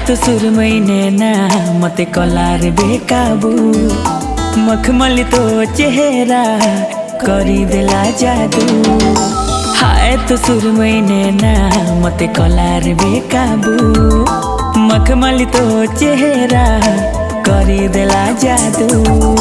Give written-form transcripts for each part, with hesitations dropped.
तो सुरमई नैना मते कलार बेकाबू मखमली तो चेहरा करी देला जादू। हाय तो सुरमई नैना मते कलार बेकाबू मखमली तो चेहरा करी देला जादू।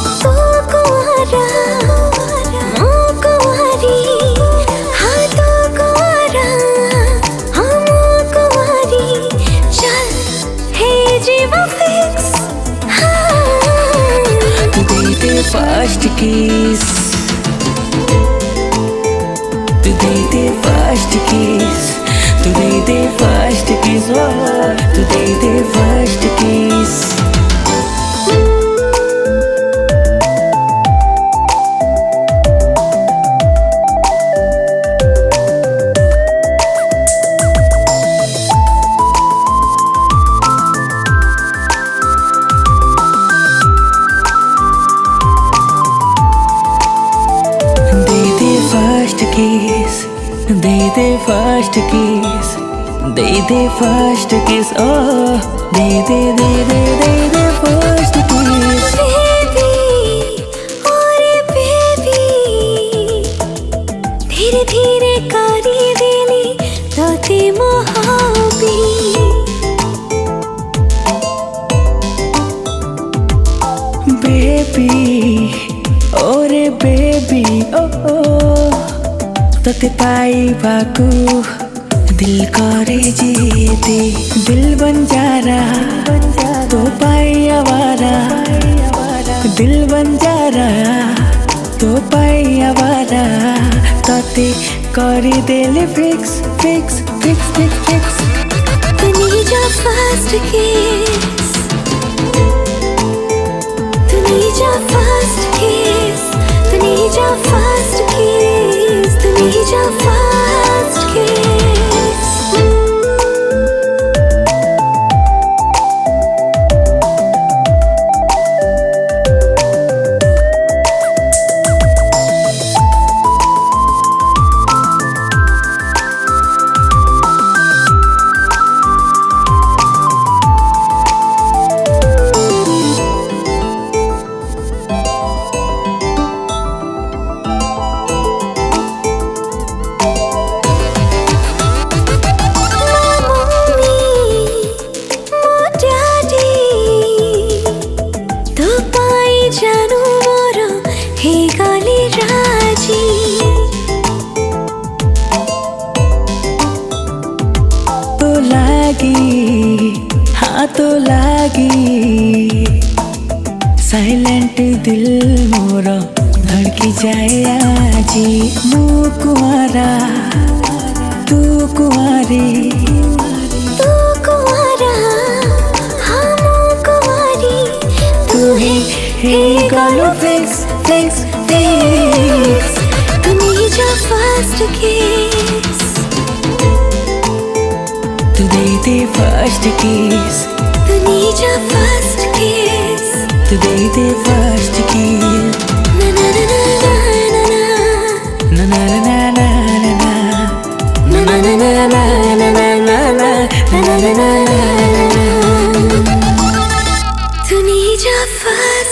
First kiss, today the first kiss, today the first kiss, oh, today the first kiss. They the first kiss, they the first kiss, oh, they the first kiss. Baby, oh baby, धीरे धीरे करी देली तोते मोहब्बी। Baby, oh baby, oh तोते पाई Baku दिल करे जीते दिल बंजारा तो पाई आवारा दिल बंजारा तो पाई आवारा तोते करे दिल fix fix fix fix fix. तू need your first kiss, तू need your first kiss, तू need your first kiss, तू need your first kiss. हाँ तो लागी साइलेंट दिल मोरा धड़की जाए आजी। मुँह कुंवारा तू कुंवारी, तू कुंवारा हाँ मुँह कुंवारी, तू ही गालो फिक्स फिक्स फिक्स। तू need your first kiss, today the first kiss, तू need your first kiss, today the first kiss. na na na na na na Na na na na na na na na na na na na na na na na. तू need your first